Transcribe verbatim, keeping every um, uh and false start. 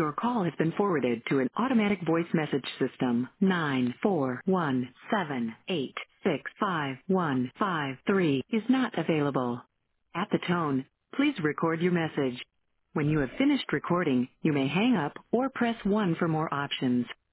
Your call has been forwarded to an automatic voice message system. Nine four one seven eight six five one five three is not available. At the tone, please record your message. When you have finished recording, you may hang up or press one for more options.